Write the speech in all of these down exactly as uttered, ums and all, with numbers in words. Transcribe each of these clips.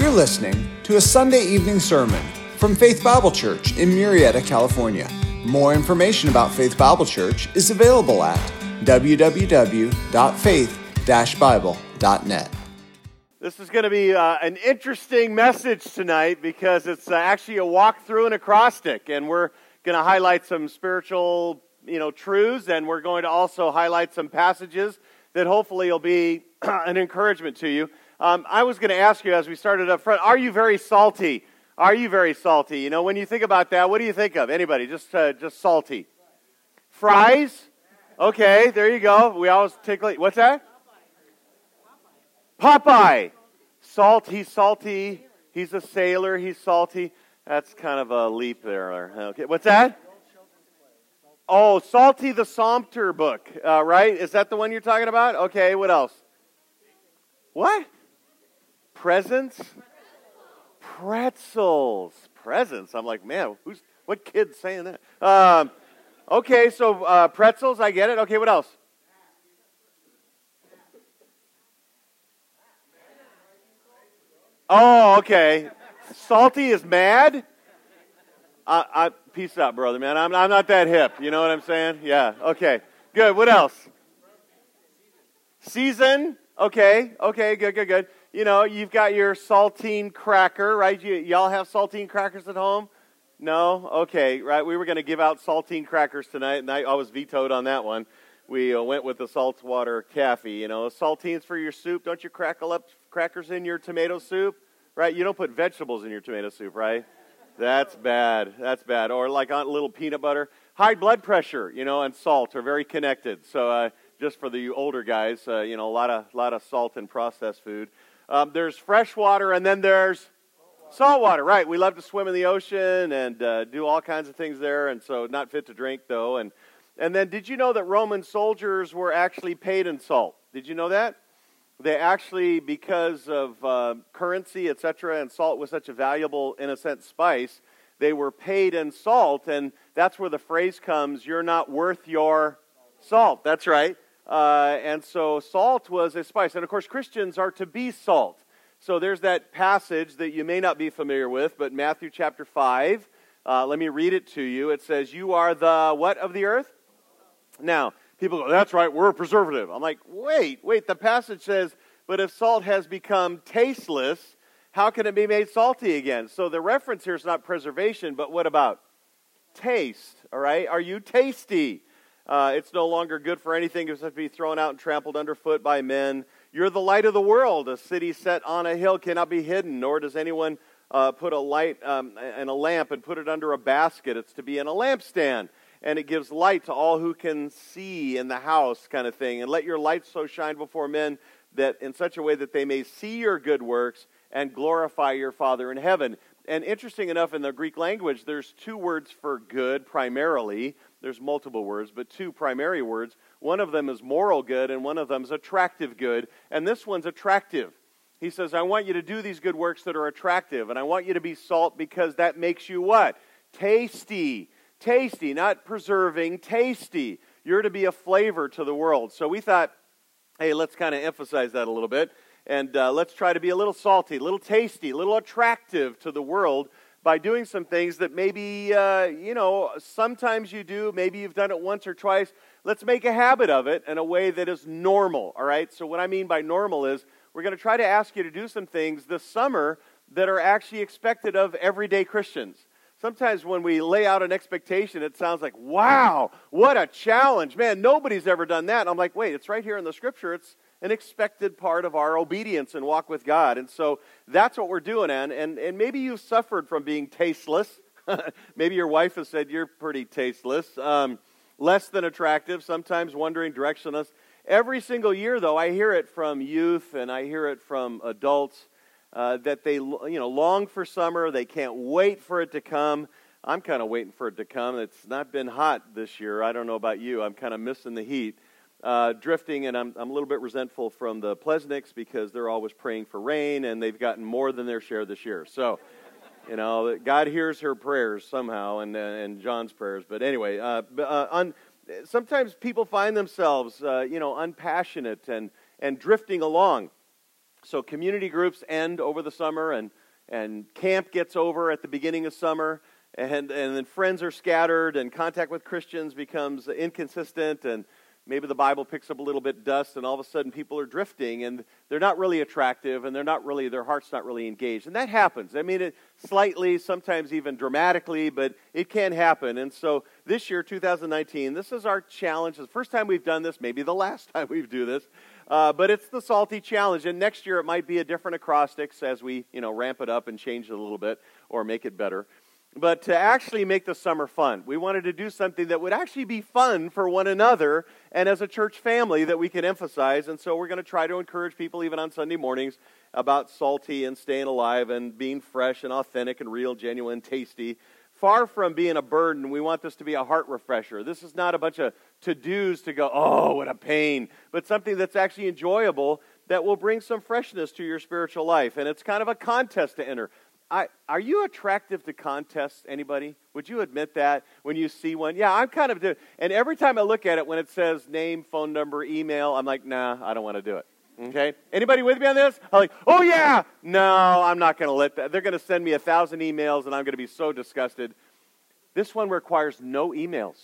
You're listening to a Sunday evening sermon from Faith Bible Church in Murrieta, California. More information about Faith Bible Church is available at w w w dot faith dash bible dot net. This is going to be uh, an interesting message tonight because it's uh, actually a walk through an acrostic, and we're going to highlight some spiritual, you know, truths, and we're going to also highlight some passages that hopefully will be an encouragement to you. Um, I was going to ask you as we started up front, are you very salty? Are you very salty? You know, when you think about that, what do you think of? Anybody? Just uh, just salty. Fries? Okay, there you go. We always tickle. What's that? Popeye. Salt, he's salty. He's a sailor, he's salty. That's kind of a leap there. Okay, what's that? Oh, Salty the Psalter book, uh, right? Is that the one you're talking about? Okay, what else? What? Presents? Pretzels. Presents. I'm like, man, who's what kid's saying that? Um, okay, so uh, pretzels, I get it. Okay, what else? Oh, okay. Salty is mad? I, I peace out, brother, man. I'm, I'm not that hip. You know what I'm saying? Yeah, okay. Good. What else? Season? Okay, okay, good, good, good. You know, you've got your saltine cracker, right? You, y'all have saltine crackers at home? No? Okay, right. We were going to give out saltine crackers tonight, and I, I was vetoed on that one. We uh, went with the saltwater caffee, you know. Saltines for your soup. Don't you crackle up crackers in your tomato soup? Right? You don't put vegetables in your tomato soup, right? That's bad. That's bad. Or like on a little peanut butter. High blood pressure, you know, and salt are very connected. So uh, just for the older guys, uh, you know, a lot of lot of salt in processed food. Um, there's fresh water, and then there's salt water. Right? We love to swim in the ocean and uh, do all kinds of things there, and so not fit to drink though. And and then, did you know that Roman soldiers were actually paid in salt? Did you know that? They actually, because of uh, currency, et cetera, and salt was such a valuable, in a sense, spice, they were paid in salt, and that's where the phrase comes, you're not worth your salt. That's right. Uh, and so salt was a spice. And of course, Christians are to be salt. So there's that passage that you may not be familiar with, but Matthew chapter five, uh, let me read it to you. It says, you are the what of the earth? Now, people go, that's right, we're a preservative. I'm like, wait, wait, the passage says, but if salt has become tasteless, how can it be made salty again? So the reference here is not preservation, but what about taste, all right? Are you tasty? Uh, it's no longer good for anything except to be thrown out and trampled underfoot by men. You're the light of the world. A city set on a hill cannot be hidden, nor does anyone uh, put a light um, and a lamp and put it under a basket. It's to be in a lampstand. And it gives light to all who can see in the house, kind of thing. And let your light so shine before men that in such a way that they may see your good works and glorify your Father in heaven. And interesting enough, in the Greek language, there's two words for good primarily. There's multiple words, but two primary words. One of them is moral good, and one of them is attractive good. And this one's attractive. He says, I want you to do these good works that are attractive, and I want you to be salt because that makes you what? Tasty. Tasty, not preserving, tasty. You're to be a flavor to the world. So we thought, hey, let's kind of emphasize that a little bit. And uh, let's try to be a little salty, a little tasty, a little attractive to the world by doing some things that maybe, uh, you know, sometimes you do, maybe you've done it once or twice. Let's make a habit of it in a way that is normal, all right? So what I mean by normal is we're going to try to ask you to do some things this summer that are actually expected of everyday Christians. Sometimes when we lay out an expectation, it sounds like, wow, what a challenge. Man, nobody's ever done that. And I'm like, wait, it's right here in the Scripture. It's an expected part of our obedience and walk with God. And so that's what we're doing. And, and, and maybe you've suffered from being tasteless. Maybe your wife has said you're pretty tasteless, um, less than attractive, sometimes wandering directionless. Every single year, though, I hear it from youth and I hear it from adults. Uh, that they, you know, long for summer. They can't wait for it to come. I'm kind of waiting for it to come. It's not been hot this year. I don't know about you. I'm kind of missing the heat. Uh, drifting, and I'm, I'm a little bit resentful from the Plesniks because they're always praying for rain, and they've gotten more than their share this year. So, you know, God hears her prayers somehow, and and John's prayers. But anyway, uh, uh, un, sometimes people find themselves, uh, you know, unpassionate and, and drifting along. So community groups end over the summer, and, and camp gets over at the beginning of summer, and, and then friends are scattered, and contact with Christians becomes inconsistent, and maybe the Bible picks up a little bit dust, and all of a sudden people are drifting, and they're not really attractive, and they're not really, their heart's not really engaged. And that happens. I mean, it slightly, sometimes even dramatically, but it can happen. And so this year, two thousand nineteen, this is our challenge. It's the first time we've done this, maybe the last time we do this, uh, but it's the Salty Challenge. And next year it might be a different acrostics as we, you know, ramp it up and change it a little bit or make it better. But to actually make the summer fun, we wanted to do something that would actually be fun for one another and as a church family that we could emphasize. And so we're going to try to encourage people even on Sunday mornings about salty and staying alive and being fresh and authentic and real, genuine, tasty. Far from being a burden, we want this to be a heart refresher. This is not a bunch of to-dos to go, oh, what a pain, but something that's actually enjoyable that will bring some freshness to your spiritual life. And it's kind of a contest to enter. I, are you attractive to contests, anybody? Would you admit that when you see one? Yeah, I'm kind of doing. And every time I look at it, when it says name, phone number, email, I'm like, nah, I don't want to do it. Okay? Anybody with me on this? I'm like, oh yeah! No, I'm not going to let that. They're going to send me a thousand emails, and I'm going to be so disgusted. This one requires no emails.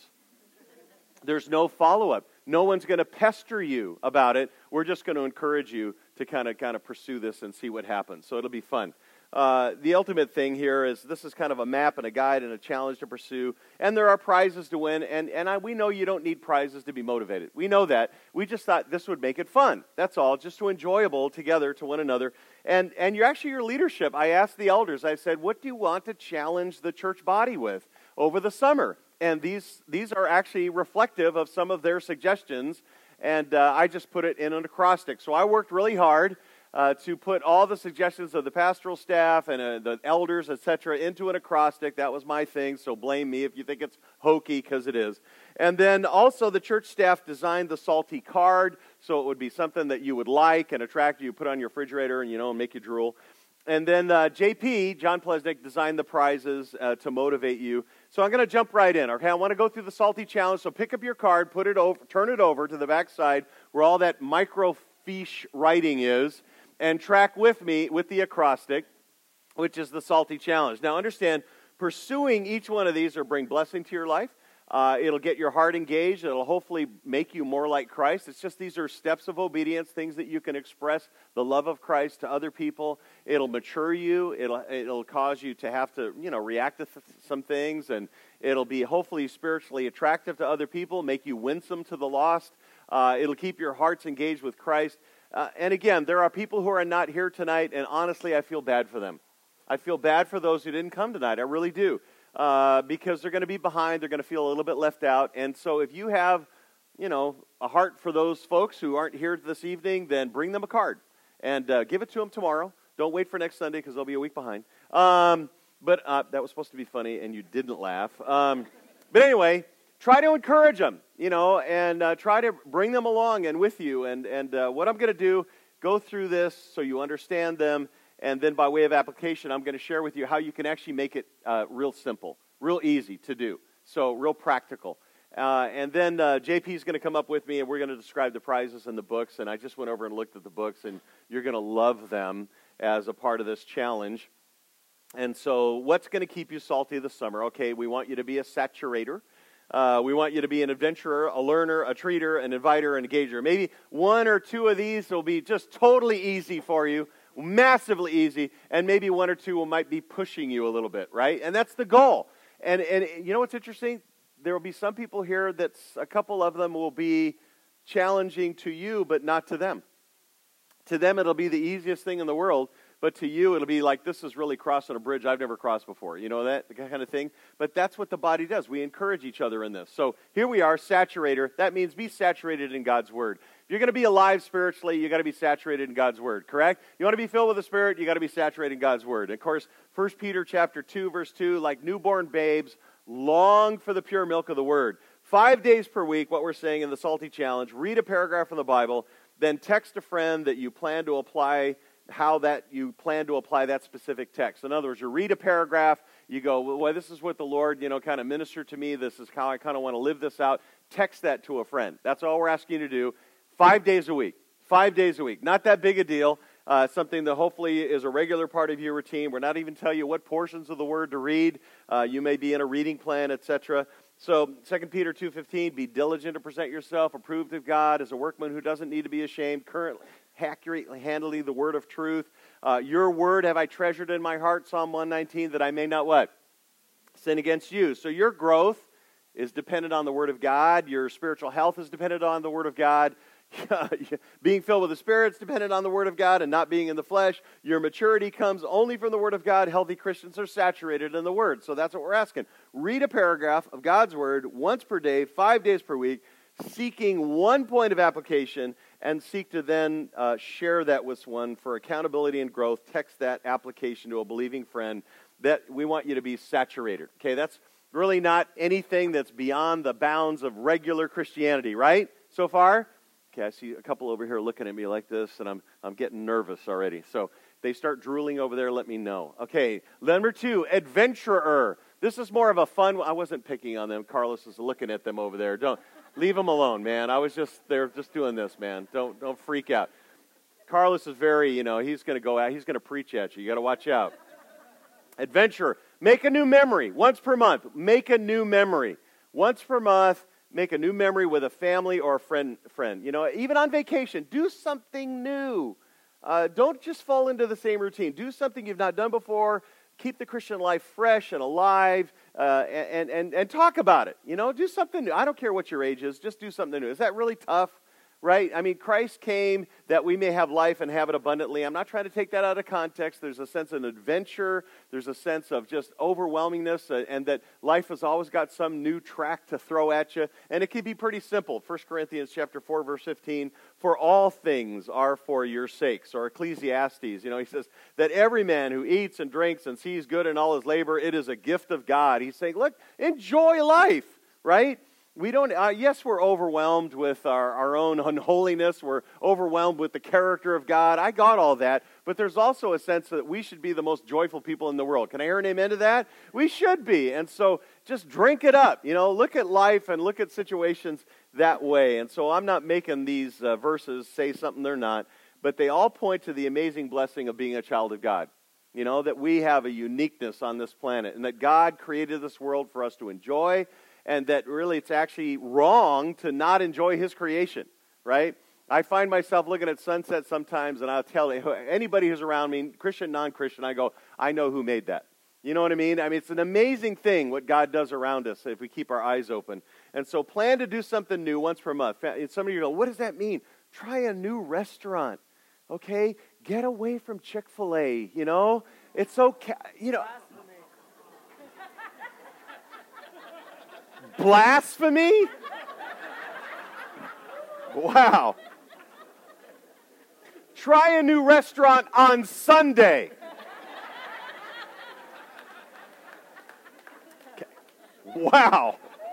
There's no follow-up. No one's going to pester you about it. We're just going to encourage you to kind of kind of pursue this and see what happens. So it'll be fun. Uh, the ultimate thing here is this is kind of a map and a guide and a challenge to pursue, and there are prizes to win, and, and I, we know you don't need prizes to be motivated. We know that. We just thought this would make it fun. That's all, just to enjoyable together to one another. And, and you're actually your leadership. I asked the elders, I said, what do you want to challenge the church body with over the summer? And these, these are actually reflective of some of their suggestions, and uh, I just put it in an acrostic. So I worked really hard Uh, to put all the suggestions of the pastoral staff and uh, the elders, et cetera, into an acrostic. That was my thing, so blame me if you think it's hokey, because it is. And then also the church staff designed the salty card, so it would be something that you would like and attract you, put on your refrigerator and, you know, make you drool. And then uh, J P, John Plesnick, designed the prizes uh, to motivate you. So I'm going to jump right in, okay? I want to go through the Salty Challenge, so pick up your card, put it over, turn it over to the back side where all that microfiche writing is, and track with me with the acrostic, which is the Salty Challenge. Now understand, pursuing each one of these will bring blessing to your life. Uh, it'll get your heart engaged. It'll hopefully make you more like Christ. It's just these are steps of obedience, things that you can express the love of Christ to other people. It'll mature you. It'll it'll cause you to have to, you know, react to th- some things, and it'll be hopefully spiritually attractive to other people, make you winsome to the lost. Uh, it'll keep your hearts engaged with Christ. Uh, and again, there are people who are not here tonight, and honestly, I feel bad for them. I feel bad for those who didn't come tonight. I really do. Uh, because they're going to be behind. They're going to feel a little bit left out. And so if you have, you know, a heart for those folks who aren't here this evening, then bring them a card. And uh, give it to them tomorrow. Don't wait for next Sunday because they'll be a week behind. Um, but uh, that was supposed to be funny, and you didn't laugh. Um, but anyway, try to encourage them, you know, and uh, try to bring them along and with you. And, and uh, what I'm going to do, go through this so you understand them. And then by way of application, I'm going to share with you how you can actually make it uh, real simple, real easy to do. So real practical. Uh, and then uh, J P is going to come up with me, and we're going to describe the prizes and the books. And I just went over and looked at the books, and you're going to love them as a part of this challenge. And so what's going to keep you salty this summer? Okay, we want you to be a saturator. Uh, we want you to be an adventurer, a learner, a treater, an inviter, an engager. Maybe one or two of these will be just totally easy for you. Massively easy, and maybe one or two will might be pushing you a little bit, right? And that's the goal. And and you know what's interesting? There will be some people here that's a couple of them will be challenging to you, but not to them. To them, it'll be the easiest thing in the world, but to you, it'll be like, this is really crossing a bridge I've never crossed before. You know that kind of thing? But that's what the body does. We encourage each other in this. So here we are, saturator. That means be saturated in God's Word. If you're going to be alive spiritually, you got to be saturated in God's Word, correct? You want to be filled with the Spirit, you got to be saturated in God's Word. And of course, First Peter chapter two, verse two, like newborn babes, long for the pure milk of the Word. Five days per week, what we're saying in the Salty Challenge, read a paragraph from the Bible, then text a friend that you plan to apply, how that you plan to apply that specific text. In other words, you read a paragraph, you go, well, this is what the Lord, you know, kind of ministered to me, this is how I kind of want to live this out. Text that to a friend. That's all we're asking you to do. Five days a week. Five days a week. Not that big a deal. uh, something that hopefully is a regular part of your routine. We're not even telling you what portions of the Word to read. Uh, you may be in a reading plan, et cetera. So Second Peter two fifteen, be diligent to present yourself approved of God as a workman who doesn't need to be ashamed, currently accurately handling the word of truth. Uh, your word have I treasured in my heart, Psalm one nineteen, that I may not what? Sin against you. So your growth is dependent on the Word of God. Your spiritual health is dependent on the Word of God. Being filled with the Spirit is dependent on the Word of God and not being in the flesh. Your maturity comes only from the Word of God. Healthy Christians are saturated in the Word. So that's what we're asking. Read a paragraph of God's Word once per day, five days per week, seeking one point of application, and seek to then uh, share that with one for accountability and growth. Text that application to a believing friend. That we want you to be saturated. Okay, that's really not anything that's beyond the bounds of regular Christianity, right? So far? Okay, I see a couple over here looking at me like this, and I'm I'm getting nervous already. So if they start drooling over there, let me know. Okay, number two, adventurer. This is more of a fun, I wasn't picking on them. Carlos is looking at them over there. Don't, leave them alone, man. I was just, they're just doing this, man. Don't, don't freak out. Carlos is very, you know, he's going to go out, he's going to preach at you. You got to watch out. Adventurer, make a new memory once per month. Make a new memory. Once per month, make a new memory with a family or a friend. friend. You know, even on vacation, do something new. Uh, don't just fall into the same routine. Do something you've not done before. Keep the Christian life fresh and alive, uh, and, and, and talk about it. You know, do something new. I don't care what your age is. Just do something new. Is that really tough? Right? I mean, Christ came that we may have life and have it abundantly. I'm not trying to take that out of context. There's a sense of adventure. There's a sense of just overwhelmingness, uh, and that life has always got some new track to throw at you. And it can be pretty simple. First Corinthians chapter four, verse fifteen, for all things are for your sakes. Or Ecclesiastes, you know, he says that every man who eats and drinks and sees good in all his labor, it is a gift of God. He's saying, look, enjoy life, right? We don't, uh, yes, we're overwhelmed with our, our own unholiness. We're overwhelmed with the character of God. I got all that. But there's also a sense that we should be the most joyful people in the world. Can I hear an amen to that? We should be. And so just drink it up. You know, look at life and look at situations that way. And so I'm not making these uh, verses say something they're not. But they all point to the amazing blessing of being a child of God. You know, that we have a uniqueness on this planet. And that God created this world for us to enjoy. And that really it's actually wrong to not enjoy His creation, right? I find myself looking at sunset sometimes, and I'll tell anybody who's around me, Christian, non-Christian, I go, I know who made that. You know what I mean? I mean, it's an amazing thing what God does around us if we keep our eyes open. And so plan to do something new once per month. Some of you go, what does that mean? Try a new restaurant, okay? Get away from Chick-fil-A, you know? It's okay, you know. Blasphemy? Wow. Try a new restaurant on Sunday. Okay. Wow.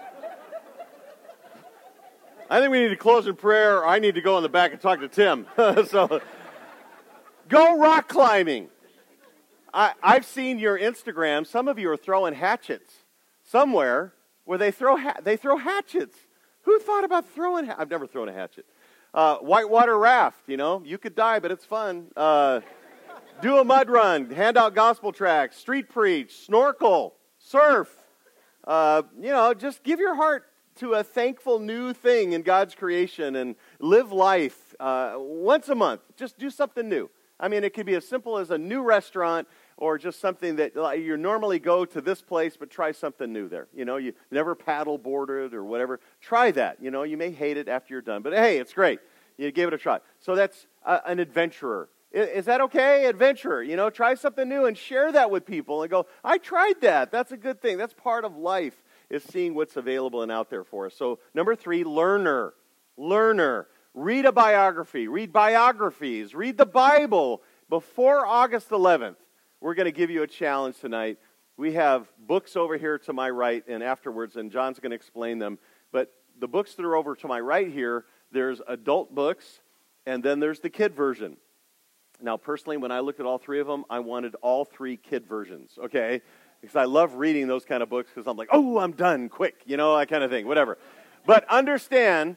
I think we need to close in prayer, or I need to go in the back and talk to Tim. So, go rock climbing. I, I've seen your Instagram. Some of you are throwing hatchets somewhere where they throw ha- they throw hatchets. Who thought about throwing? Ha- I've never thrown a hatchet. Uh, whitewater raft. You know, you could die, but it's fun. Uh, do a mud run. Hand out gospel tracts. Street preach. Snorkel. Surf. Uh, you know, just give your heart to a thankful new thing in God's creation and live life uh, once a month. Just do something new. I mean, it could be as simple as a new restaurant or just something that like, you normally go to this place, but try something new there. You know, you never paddle boarded or whatever. Try that. You know, you may hate it after you're done, but hey, it's great. You give it a try. So that's uh, an adventurer. Is, is that okay? Adventurer. You know, try something new and share that with people and go, I tried that. That's a good thing. That's part of life, is seeing what's available and out there for us. So number three, learner. Learner. Read a biography. Read biographies. Read the Bible. Before August eleventh, we're going to give you a challenge tonight. We have books over here to my right and afterwards, and John's going to explain them. But the books that are over to my right here, there's adult books, and then there's the kid version. Now, personally, when I looked at all three of them, I wanted all three kid versions, okay? Because I love reading those kind of books because I'm like, oh, I'm done, quick, you know, that kind of thing, whatever. But understand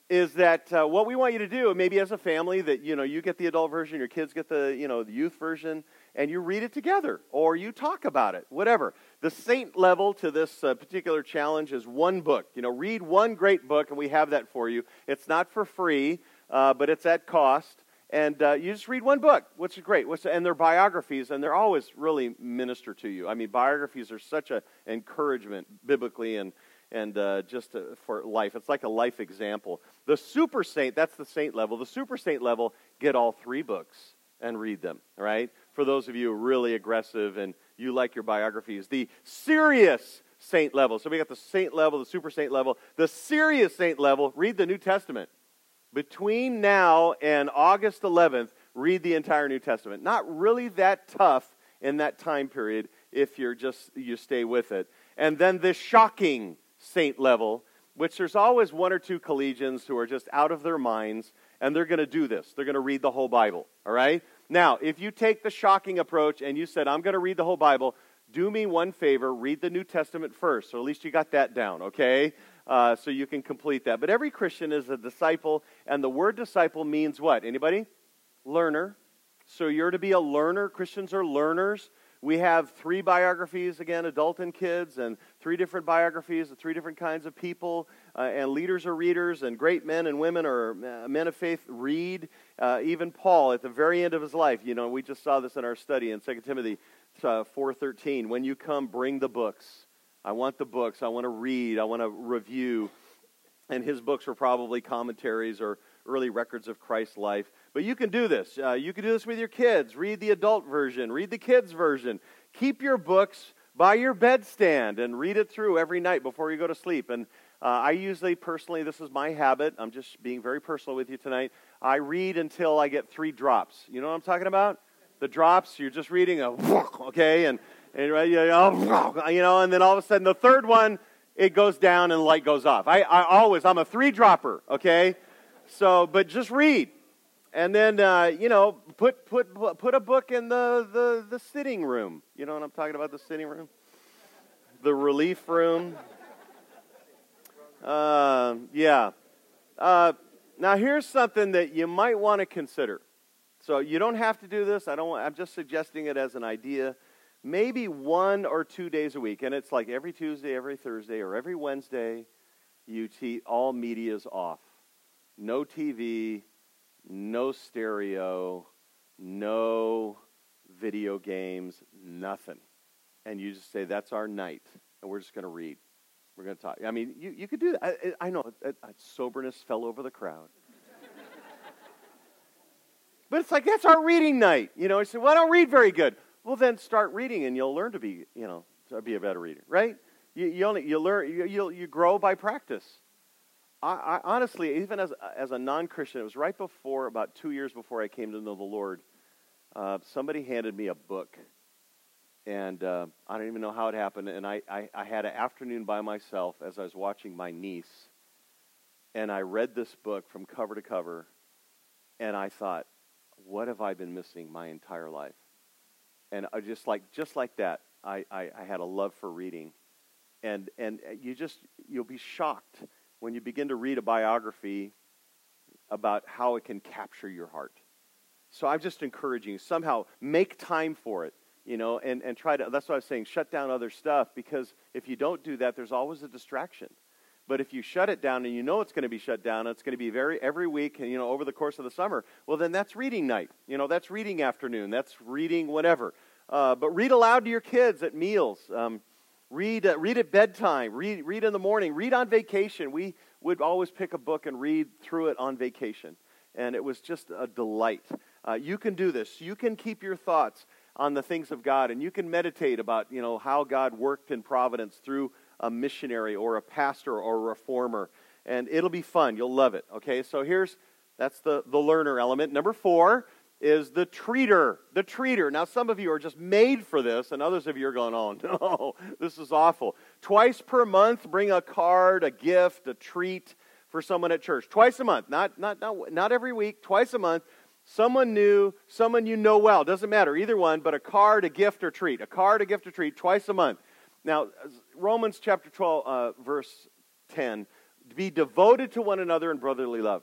is that uh, what we want you to do, maybe as a family, that, you know, you get the adult version, your kids get the, you know, the youth version, and you read it together, or you talk about it, whatever. The saint level to this uh, particular challenge is one book. You know, read one great book, and we have that for you. It's not for free, uh, but it's at cost. And uh, you just read one book, which is great. What's, and they're biographies, and they're always really minister to you. I mean, biographies are such an encouragement biblically and and uh, just uh, for life. It's like a life example. The super saint, that's the saint level. The super saint level, get all three books and read them, right? For those of you who are really aggressive and you like your biographies. The serious saint level. So we got the saint level, the super saint level. The serious saint level, read the New Testament. Between now and August eleventh, read the entire New Testament. Not really that tough in that time period if you're just you stay with it. And then the shocking saint level, which there's always one or two collegians who are just out of their minds, and they're going to do this. They're going to read the whole Bible, all right? Now, if you take the shocking approach and you said, I'm going to read the whole Bible, do me one favor, read the New Testament first, so at least you got that down, okay? Uh, so you can complete that. But every Christian is a disciple, and the word disciple means what? Anybody? Learner. So you're to be a learner. Christians are learners. We have three biographies, again, adult and kids, and three different biographies of three different kinds of people, uh, and leaders are readers, and great men and women or uh, men of faith read. Uh, even Paul, at the very end of his life, you know, we just saw this in our study in Second Timothy uh, four thirteen. When you come, bring the books. I want the books. I want to read. I want to review. And his books were probably commentaries or early records of Christ's life. But you can do this. Uh, you can do this with your kids. Read the adult version. Read the kids' version. Keep your books by your bedstand and read it through every night before you go to sleep. And uh, I usually, personally, this is my habit. I'm just being very personal with you tonight. I read until I get three drops. You know what I'm talking about? The drops, you're just reading a, okay, and, and you know, and then all of a sudden the third one, it goes down and the light goes off. I, I always, I'm a three-dropper, okay? So, but just read. And then, uh, you know, put put put a book in the, the, the sitting room. You know what I'm talking about, the sitting room? The relief room. Uh, yeah. Uh, now, here's something that you might want to consider. So you don't have to do this. I don't want, I'm just suggesting it as an idea. Maybe one or two days a week, and it's like every Tuesday, every Thursday, or every Wednesday, you te- all media's off. No T V, no stereo, no video games, nothing. And you just say, that's our night, and we're just going to read. We're going to talk. I mean, you, you could do that. I, I know, uh, soberness fell over the crowd. But it's like, that's our reading night. You know, I said, well, I don't read very good. Well, then start reading, and you'll learn to be, you know, to be a better reader, right? You, you only you learn you you you grow by practice. I, I honestly, even as as a non-Christian, it was right before, about two years before I came to know the Lord. Uh, somebody handed me a book, and uh, I don't even know how it happened. And I, I I had an afternoon by myself as I was watching my niece, and I read this book from cover to cover, and I thought, what have I been missing my entire life? And I just like just like that, I, I, I had a love for reading. And and you just you'll be shocked when you begin to read a biography about how it can capture your heart. So I'm just encouraging you, somehow make time for it, you know, and, and try to, that's what I was saying, shut down other stuff, because if you don't do that, there's always a distraction. But if you shut it down and you know it's going to be shut down, and it's going to be very every week, and you know, over the course of the summer, well, then that's reading night. You know, that's reading afternoon. That's reading whatever. Uh, but read aloud to your kids at meals. Um, read uh, read at bedtime. Read read in the morning. Read on vacation. We would always pick a book and read through it on vacation, and it was just a delight. Uh, you can do this. You can keep your thoughts on the things of God, and you can meditate about, you know, how God worked in providence through a missionary or a pastor or a reformer, and it'll be fun. You'll love it. Okay, so here's, that's the, the learner element. Number four is the treater. The treater. Now, some of you are just made for this, and others of you are going, oh, no, this is awful. Twice per month, bring a card, a gift, a treat for someone at church. Twice a month. Not, not, not, not every week. Twice a month. Someone new, someone you know well. Doesn't matter, either one, but a card, a gift, or treat. A card, a gift, or treat, twice a month. Now, Romans chapter twelve, uh, verse ten, be devoted to one another in brotherly love.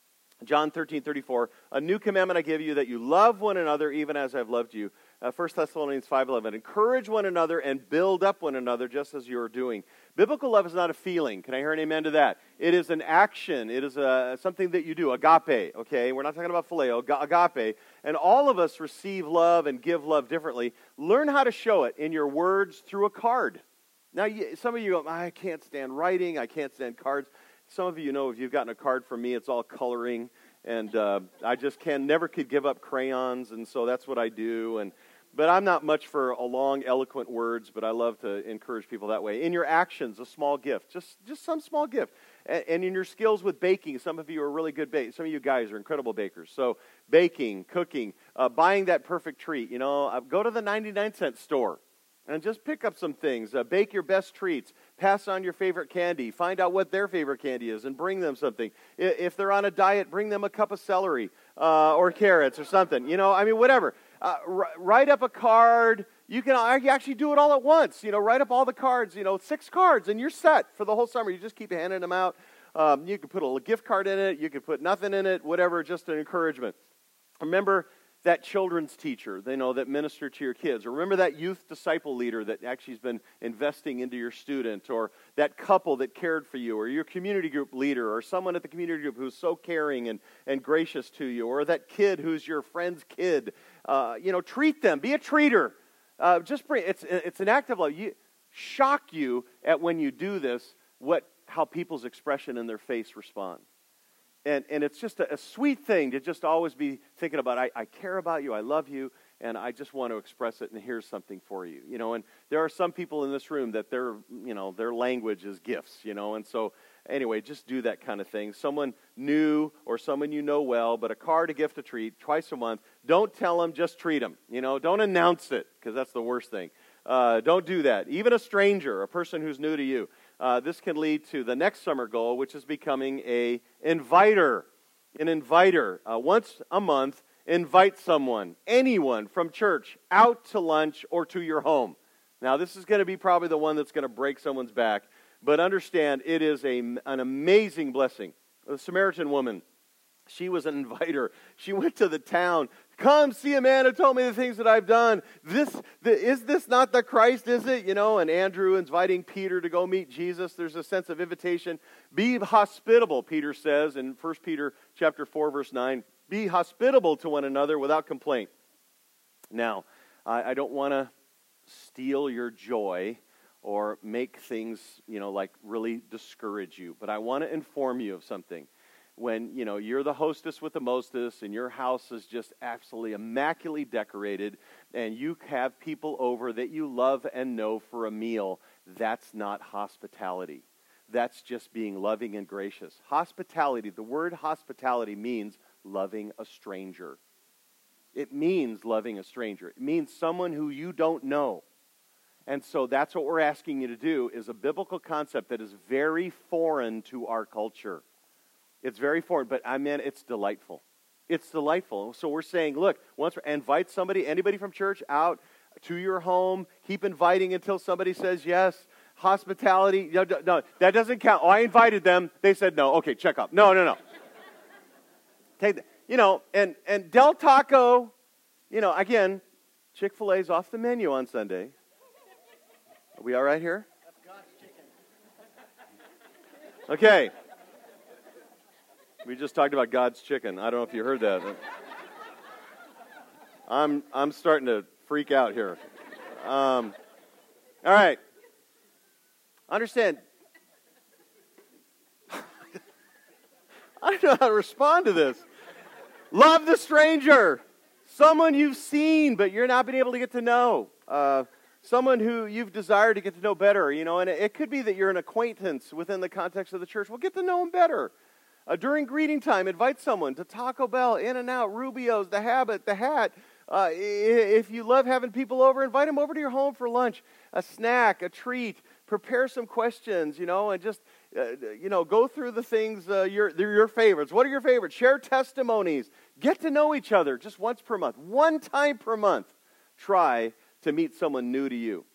John thirteen thirty-four, a new commandment I give you, that you love one another even as I've loved you. Uh, First Thessalonians five eleven, encourage one another and build up one another just as you are doing. Biblical love is not a feeling. Can I hear an amen to that? It is an action. It is a, something that you do, agape, okay? We're not talking about phileo, agape. And all of us receive love and give love differently. Learn how to show it in your words through a card. Now, you, some of you go, I can't stand writing, I can't stand cards. Some of you know if you've gotten a card from me, it's all coloring, and uh, I just can never could give up crayons, and so that's what I do. And but I'm not much for a long, eloquent words, but I love to encourage people that way. In your actions, a small gift, just just some small gift, and, and in your skills with baking, some of you are really good bakers. Some of you guys are incredible bakers. So baking, cooking, uh, buying that perfect treat. You know, uh, go to the ninety-nine cent store. And just pick up some things. Uh, bake your best treats. Pass on your favorite candy. Find out what their favorite candy is and bring them something. If they're on a diet, bring them a cup of celery uh, or carrots or something. You know, I mean, whatever. Uh, r- write up a card. You can actually do it all at once. You know, write up all the cards, you know, six cards, and you're set for the whole summer. You just keep handing them out. Um, you can put a little gift card in it. You can put nothing in it, whatever, just an encouragement. Remember that children's teacher, they know, that ministered to your kids. Or remember that youth disciple leader that actually has been investing into your student, or that couple that cared for you, or your community group leader, or someone at the community group who's so caring and, and gracious to you, or that kid who's your friend's kid. Uh, you know, treat them. Be a treater. Uh, just bring, it's, it's an act of love. You, shock you at when you do this, what how people's expression in their face respond. And and it's just a, a sweet thing to just always be thinking about, I, I care about you, I love you, and I just want to express it, and here's something for you. You know, and there are some people in this room that their, you know, their language is gifts, you know, and so anyway, just do that kind of thing. Someone new or someone you know well, but a card, a gift, a treat, twice a month. Don't tell them, just treat them. You know, don't announce it, because that's the worst thing. Uh, don't do that. Even a stranger, a person who's new to you. Uh, this can lead to the next summer goal, which is becoming a inviter. An inviter. Uh, once a month, invite someone, anyone from church, out to lunch or to your home. Now, this is going to be probably the one that's going to break someone's back, but understand it is a, an amazing blessing. The Samaritan woman, she was an inviter. She went to the town. Come, see a man who told me the things that I've done. This the, is this not the Christ, is it? You know, and Andrew inviting Peter to go meet Jesus. There's a sense of invitation. Be hospitable, Peter says in First Peter chapter four, verse nine. Be hospitable to one another without complaint. Now, I, I don't want to steal your joy or make things, you know, like really discourage you, but I want to inform you of something. When, you know, you're the hostess with the mostess and your house is just absolutely immaculately decorated and you have people over that you love and know for a meal, that's not hospitality. That's just being loving and gracious. Hospitality, the word hospitality means loving a stranger. It means loving a stranger. It means someone who you don't know. And so that's what we're asking you to do, is a biblical concept that is very foreign to our culture. It's very foreign, but I mean, it's delightful. It's delightful. So we're saying, look, once invite somebody, anybody from church, out to your home. Keep inviting until somebody says yes. Hospitality, no, no, that doesn't count. Oh, I invited them. They said no. Okay, check up. No, no, no. Take the, you know, and, and Del Taco, you know, again, Chick-fil-A's off the menu on Sunday. Are we all right here? That's God's chicken. Okay. We just talked about God's chicken. I don't know if you heard that. I'm I'm starting to freak out here. Um, all right. Understand. I don't know how to respond to this. Love the stranger. Someone you've seen, but you're not been able to get to know. Uh, someone who you've desired to get to know better. You know, and it could be that you're an acquaintance within the context of the church. Well, get to know them better. Uh, during greeting time, invite someone to Taco Bell, In-N-Out, Rubio's, The Habit, The Hat. Uh, if you love having people over, invite them over to your home for lunch, a snack, a treat. Prepare some questions, you know, and just, uh, you know, go through the things, uh, your, they're your favorites. What are your favorites? Share testimonies. Get to know each other just once per month. One time per month, try to meet someone new to you.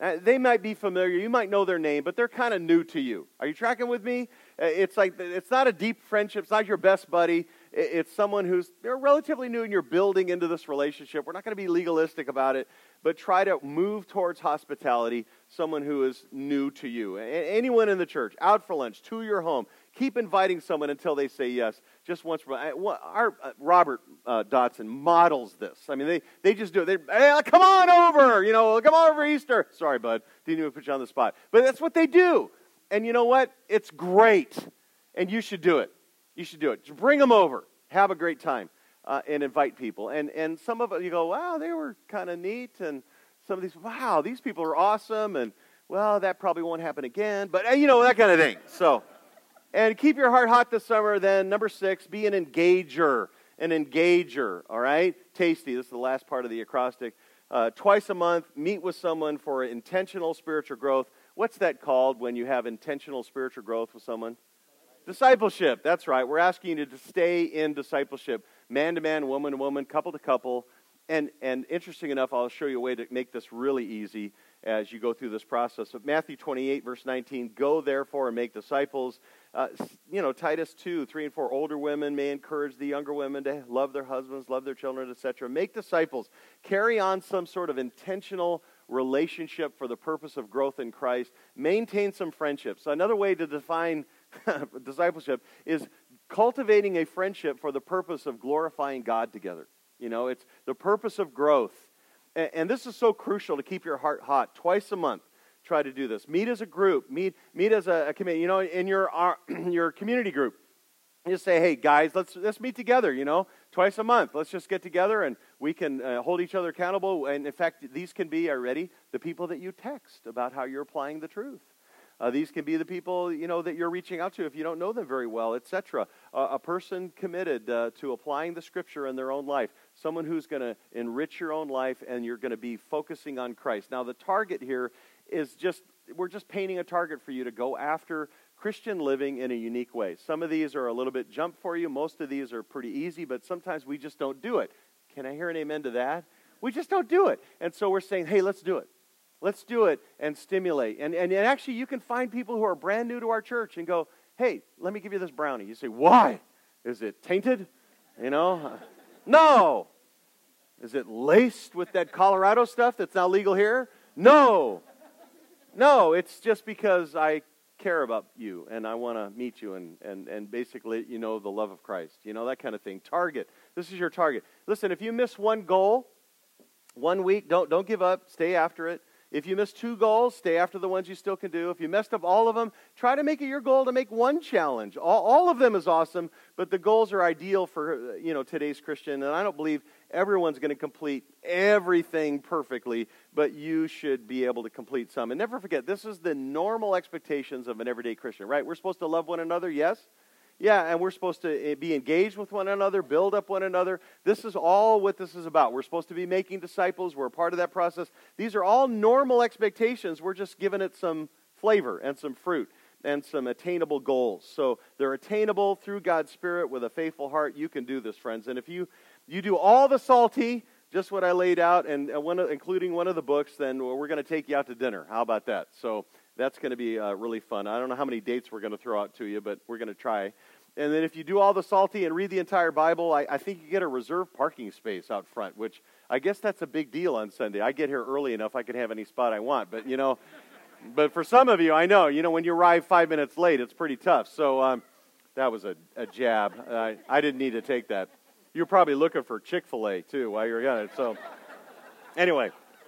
Uh, they might be familiar. You might know their name, but they're kind of new to you. Are you tracking with me? Uh, it's like it's not a deep friendship. It's not your best buddy. It's someone who's they're relatively new, and you're building into this relationship. We're not going to be legalistic about it, but try to move towards hospitality. Someone who is new to you. A- anyone in the church, out for lunch, to your home. Keep inviting someone until they say yes. Just once. Our uh, Robert uh, Dotson models this. I mean, they, they just do it. They, hey, come on over. You know, come on over Easter. Sorry, bud. Didn't even put you on the spot. But that's what they do. And you know what? It's great. And you should do it. You should do it. Just bring them over. Have a great time. Uh, and invite people. And and some of it, you go, wow, they were kind of neat. And some of these, wow, these people are awesome. And, well, that probably won't happen again. But, you know, that kind of thing. So... And keep your heart hot this summer. Then number six, be an engager. An engager, all right? Tasty, this is the last part of the acrostic. Uh, twice a month, meet with someone for intentional spiritual growth. What's that called when you have intentional spiritual growth with someone? Discipleship, that's right. We're asking you to stay in discipleship. Man to man, woman to woman, couple to couple. And, and interesting enough, I'll show you a way to make this really easy as you go through this process. But Matthew twenty-eight, verse nineteen, go therefore and make disciples. Uh, you know, Titus two, three and four, older women may encourage the younger women to love their husbands, love their children, et cetera. Make disciples. Carry on some sort of intentional relationship for the purpose of growth in Christ. Maintain some friendships. Another way to define discipleship is cultivating a friendship for the purpose of glorifying God together. You know, it's the purpose of growth. And, and this is so crucial to keep your heart hot. Twice a month. Try to do this. Meet as a group. Meet meet as a, a committee. You know, in your our, your community group, you just say, "Hey guys, let's let's meet together." You know, twice a month. Let's just get together and we can uh, hold each other accountable. And in fact, these can be already the people that you text about how you're applying the truth. Uh, these can be the people you know that you're reaching out to if you don't know them very well, et cetera. Uh, a person committed uh, to applying the Scripture in their own life. Someone who's going to enrich your own life, and you're going to be focusing on Christ. Now, the target here is just, we're just painting a target for you to go after Christian living in a unique way. Some of these are a little bit jump for you. Most of these are pretty easy, but sometimes we just don't do it. Can I hear an amen to that? We just don't do it. And so we're saying, hey, let's do it. Let's do it and stimulate. And, and, and actually, you can find people who are brand new to our church and go, hey, let me give you this brownie. You say, why? Is it tainted? You know? No. Is it laced with that Colorado stuff that's now legal here? No. No, it's just because I care about you and I want to meet you and, and, and basically, you know, the love of Christ. You know, that kind of thing. Target. This is your target. Listen, if you miss one goal, one week, don't don't give up. Stay after it. If you miss two goals, stay after the ones you still can do. If you messed up all of them, try to make it your goal to make one challenge. All, all of them is awesome, but the goals are ideal for, you know, today's Christian. And I don't believe everyone's going to complete everything perfectly, but you should be able to complete some. And never forget, this is the normal expectations of an everyday Christian, right? We're supposed to love one another, yes? Yeah, and we're supposed to be engaged with one another, build up one another. This is all what this is about. We're supposed to be making disciples. We're a part of that process. These are all normal expectations. We're just giving it some flavor and some fruit and some attainable goals. So they're attainable through God's Spirit with a faithful heart. You can do this, friends. And if you, you do all the salty, just what I laid out, and one of, including one of the books, then we're going to take you out to dinner. How about that? So that's going to be uh, really fun. I don't know how many dates we're going to throw out to you, but we're going to try. And then if you do all the salty and read the entire Bible, I, I think you get a reserved parking space out front, which I guess that's a big deal on Sunday. I get here early enough I can have any spot I want. But, you know, but for some of you, I know, you know, when you arrive five minutes late, it's pretty tough. So um, that was a, a jab. Uh, I didn't need to take that. You're probably looking for Chick-fil-A, too, while you're at it. So anyway.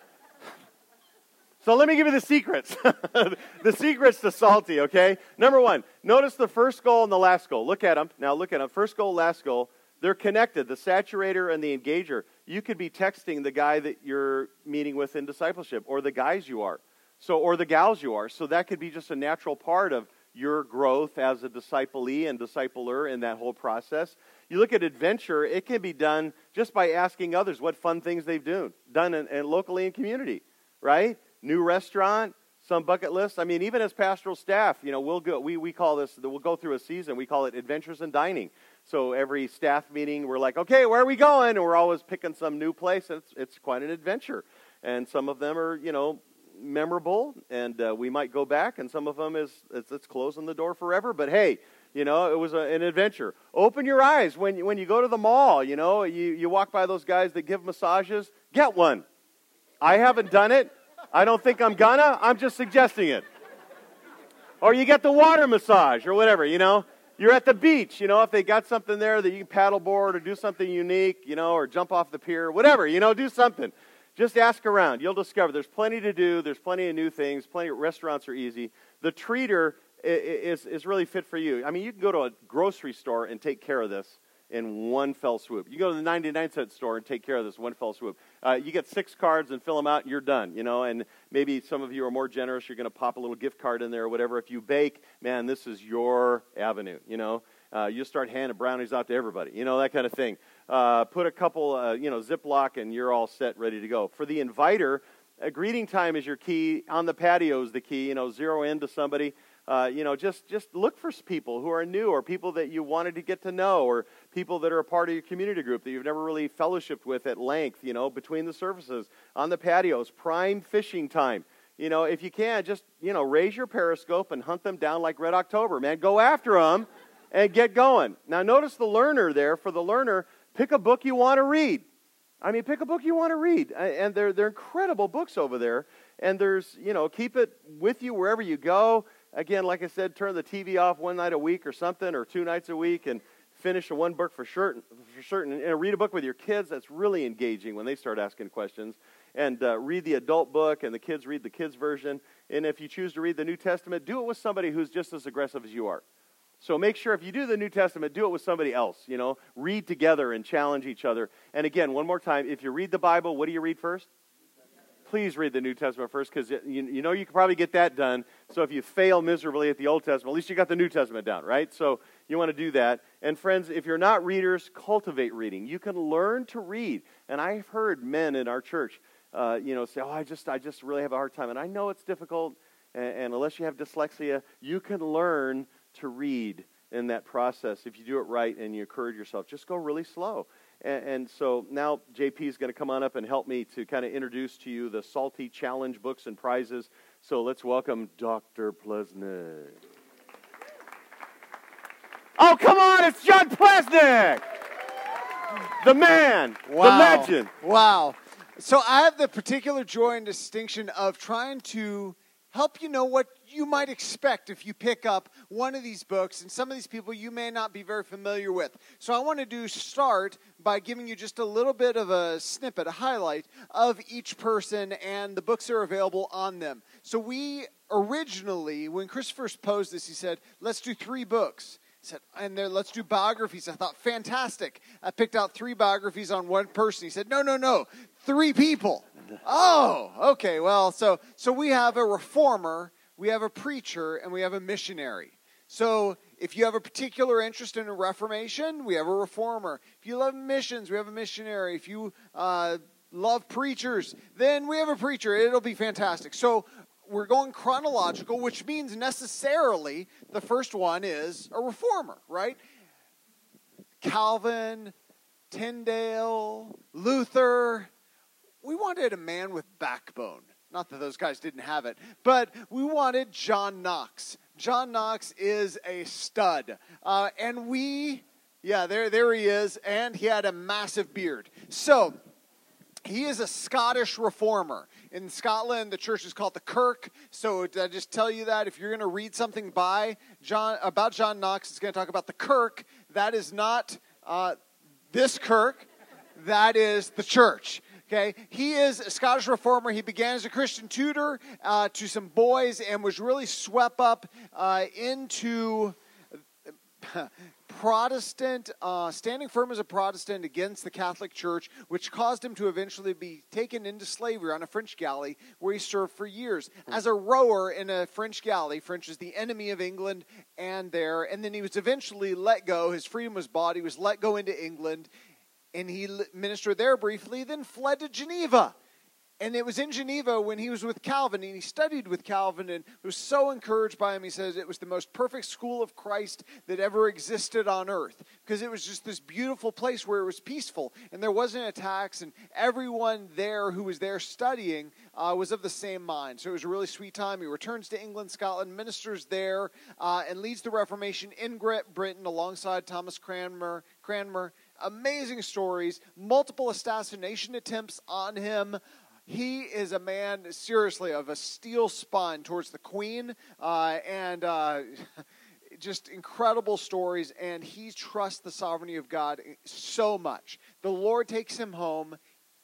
So let me give you the secrets. The secrets to salty, okay? Number one, notice the first goal and the last goal. Look at them. Now look at them. First goal, last goal. They're connected, the saturator and the engager. You could be texting the guy that you're meeting with in discipleship, or the guys you are, so or the gals you are. So that could be just a natural part of your growth as a disciplee and discipler in that whole process. You look at adventure, it can be done just by asking others what fun things they've do, done in, in locally in community, right? New restaurant, some bucket list. I mean, even as pastoral staff, you know, we'll go. We we call this. We'll go through a season. We call it Adventures in Dining. So every staff meeting, we're like, okay, where are we going? And we're always picking some new place. It's it's quite an adventure. And some of them are, you know, memorable, and uh, we might go back, and some of them is it's, it's closing the door forever. But hey, you know, it was a, an adventure. Open your eyes when you, when you go to the mall. You know, you, you walk by those guys that give massages. Get one. I haven't done it. I don't think I'm gonna. I'm just suggesting it. Or you get the water massage or whatever, you know. You're at the beach, you know, if they got something there that you can paddleboard or do something unique, you know, or jump off the pier, whatever, you know, do something. Just ask around. You'll discover there's plenty to do. There's plenty of new things. Plenty of restaurants are easy. The treater is, is really fit for you. I mean, you can go to a grocery store and take care of this in one fell swoop. You go to the ninety-nine cent store and take care of this one fell swoop. Uh, you get six cards and fill them out and you're done, you know, and maybe some of you are more generous. You're going to pop a little gift card in there or whatever. If you bake, man, this is your avenue, you know. Uh, you start handing brownies out to everybody, you know, that kind of thing. Uh, put a couple, uh, you know, Ziploc and you're all set, ready to go. For the inviter, a greeting time is your key. On the patio is the key, you know, zero in to somebody. Uh, you know, just, just look for people who are new or people that you wanted to get to know or people that are a part of your community group that you've never really fellowshiped with at length, you know, between the services. On the patios, prime fishing time. You know, if you can, just, you know, raise your periscope and hunt them down like Red October, man. Go after them and get going. Now, notice the learner there. For the learner, pick a book you want to read. I mean, pick a book you want to read. And they're, they're incredible books over there. And there's, you know, keep it with you wherever you go. Again, like I said, turn the T V off one night a week or something, or two nights a week, and finish a one book for certain. For certain, and read a book with your kids. That's really engaging when they start asking questions. And uh, read the adult book, and the kids read the kids' version. And if you choose to read the New Testament, do it with somebody who's just as aggressive as you are. So make sure if you do the New Testament, do it with somebody else. You know, read together and challenge each other. And again, one more time, if you read the Bible, what do you read first? Please read the New Testament first, because you, you know you can probably get that done. So if you fail miserably at the Old Testament, at least you got the New Testament down, right? So you want to do that. And friends, if you're not readers, cultivate reading. You can learn to read. And I've heard men in our church, uh, you know, say, "Oh, I just, I just really have a hard time." And I know it's difficult. And, and unless you have dyslexia, you can learn to read in that process if you do it right and you encourage yourself. Just go really slow. And, and so now J P is going to come on up and help me to kind of introduce to you the Salty Challenge books and prizes. So let's welcome Doctor Plesnick. Oh, come on, it's John Plesnick! The man, wow. the legend. Wow. So I have the particular joy and distinction of trying to help you know what you might expect if you pick up one of these books, and some of these people you may not be very familiar with. So I want to do start by giving you just a little bit of a snippet, a highlight of each person and the books that are available on them. So we originally, when Chris first posed this, he said, let's do three books. He said, and there, let's do biographies. I thought, fantastic. I picked out three biographies on one person. He said, no, no, no, three people. Oh, okay. Well, so so we have a reformer, we have a preacher, and we have a missionary. So if you have a particular interest in a reformation, we have a reformer. If you love missions, we have a missionary. If you uh, love preachers, then we have a preacher. It'll be fantastic. So we're going chronological, which means necessarily the first one is a reformer, right? Calvin, Tyndale, Luther. We wanted a man with backbone. Not that those guys didn't have it, but we wanted John Knox. John Knox is a stud. Uh, and we, yeah, there, there he is, and he had a massive beard. So, he is a Scottish reformer. In Scotland, the church is called the Kirk. So, I just tell you that if you're going to read something by John about John Knox, it's going to talk about the Kirk. That is not uh, this Kirk. That is the church. Okay, he is a Scottish reformer. He began as a Christian tutor uh, to some boys and was really swept up uh, into Protestant, uh, standing firm as a Protestant against the Catholic Church, which caused him to eventually be taken into slavery on a French galley where he served for years. As a rower in a French galley, French is the enemy of England and there, and then he was eventually let go. His freedom was bought. He was let go into England. And he ministered there briefly, then fled to Geneva. And it was in Geneva when he was with Calvin, and he studied with Calvin, and was so encouraged by him. He says it was the most perfect school of Christ that ever existed on earth, because it was just this beautiful place where it was peaceful, and there wasn't attacks, and everyone there who was there studying uh, was of the same mind. So it was a really sweet time. He returns to England, Scotland, ministers there, uh, and leads the Reformation in Great Britain alongside Thomas Cranmer. Cranmer. Amazing stories, multiple assassination attempts on him. He is a man, seriously, of a steel spine towards the Queen, uh, and uh, just incredible stories, and he trusts the sovereignty of God so much. The Lord takes him home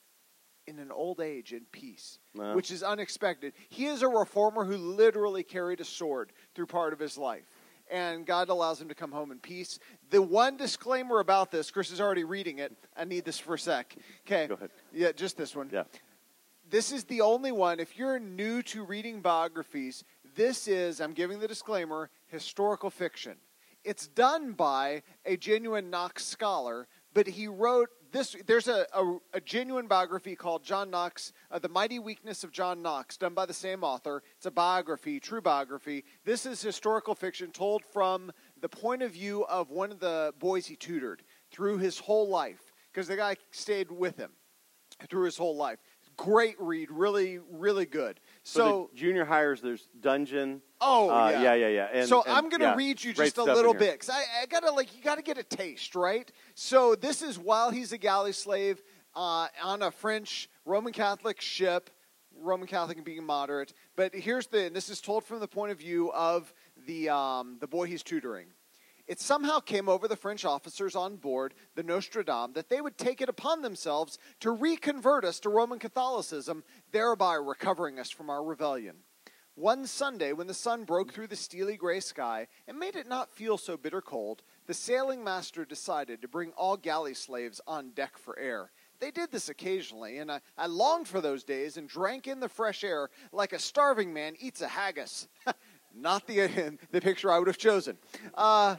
in an old age in peace, wow. which is unexpected. He is a reformer who literally carried a sword through part of his life, and God allows him to come home in peace. The one disclaimer about this, Chris is already reading it. I need this for a sec. Okay. Go ahead. Yeah, just this one. Yeah. This is the only one. If you're new to reading biographies, this is, I'm giving the disclaimer, historical fiction. It's done by a genuine Knox scholar, but he wrote this. There's a, a, a genuine biography called John Knox, uh, The Mighty Weakness of John Knox, done by the same author. It's a biography, true biography. This is historical fiction told from the point of view of one of the boys he tutored through his whole life, because the guy stayed with him through his whole life. Great read, really, really good. So, so the junior hires, there's Dungeon. Oh, uh, yeah. yeah, yeah, yeah. And, so and, I'm going to yeah, read you just a little bit, because I, I gotta like you gotta get a taste, right? So this is while he's a galley slave uh, on a French Roman Catholic ship, Roman Catholic and being moderate. But here's the, and this is told from the point of view of the um, the boy he's tutoring. It somehow came over the French officers on board the Notre Dame that they would take it upon themselves to reconvert us to Roman Catholicism, thereby recovering us from our rebellion. One Sunday, when the sun broke through the steely gray sky and made it not feel so bitter cold, the sailing master decided to bring all galley slaves on deck for air. They did this occasionally, and I, I longed for those days and drank in the fresh air like a starving man eats a haggis. Not the, the picture I would have chosen. Uh...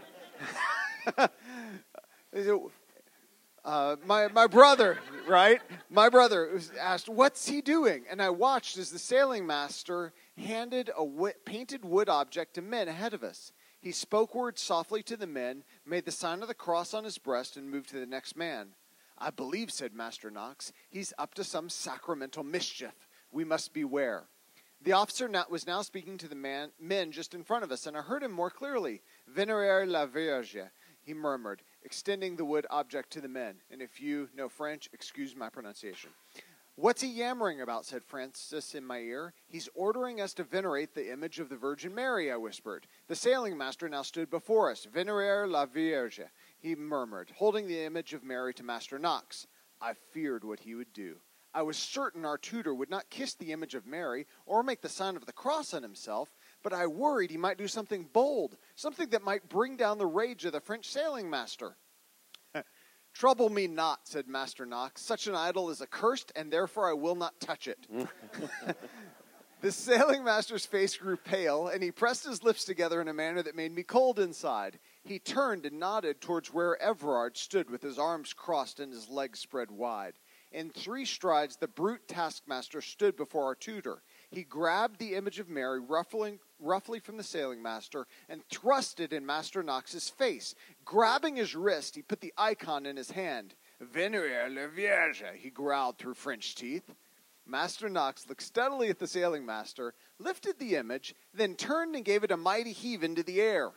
uh, my my brother, right? My brother was asked, "What's he doing?" And I watched as the sailing master handed a w- painted wood object to men ahead of us. He spoke words softly to the men, made the sign of the cross on his breast, and moved to the next man. "I believe," said Master Knox, "he's up to some sacramental mischief. We must beware." The officer was now speaking to the man, men just in front of us, and I heard him more clearly. "Venerer la Vierge," he murmured, extending the wood object to the men. And if you know French, excuse my pronunciation. "What's he yammering about?" said Francis in my ear. "He's ordering us to venerate the image of the Virgin Mary," I whispered. The sailing master now stood before us. "Venerer la Vierge," he murmured, holding the image of Mary to Master Knox. I feared what he would do. I was certain our tutor would not kiss the image of Mary or make the sign of the cross on himself, but I worried he might do something bold, something that might bring down the rage of the French sailing master. "Trouble me not," said Master Knox. "Such an idol is accursed, and therefore I will not touch it." The sailing master's face grew pale, and he pressed his lips together in a manner that made me cold inside. He turned and nodded towards where Everard stood with his arms crossed and his legs spread wide. In three strides, the brute taskmaster stood before our tutor. He grabbed the image of Mary roughly, roughly from the sailing master and thrust it in Master Knox's face. Grabbing his wrist, he put the icon in his hand. "Venerer la Vierge," he growled through French teeth. Master Knox looked steadily at the sailing master, lifted the image, then turned and gave it a mighty heave into the air.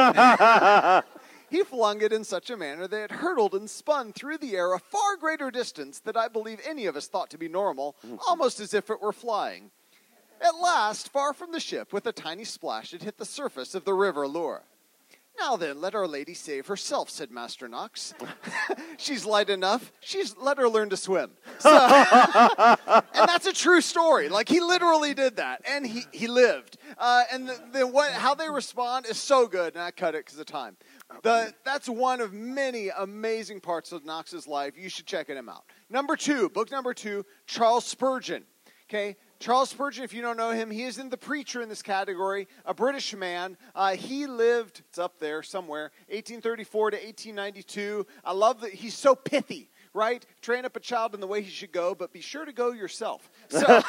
He flung it in such a manner that it hurtled and spun through the air a far greater distance than I believe any of us thought to be normal, almost as if it were flying. At last, far from the ship, with a tiny splash, it hit the surface of the river Loire. "Now then, let Our Lady save herself," said Master Knox. "She's light enough. She's let her learn to swim." So, and that's a true story. Like, he literally did that, and he, he lived. Uh, and the, the, what, how they respond is so good, and I cut it because of time. The, that's one of many amazing parts of Knox's life. You should check him out. Number two, book number two, Charles Spurgeon. Okay, Charles Spurgeon, if you don't know him, he is in the preacher in this category, a British man. Uh, he lived, it's up there somewhere, eighteen thirty-four to eighteen ninety-two. I love that he's so pithy, right? Train up a child in the way he should go, but be sure to go yourself. So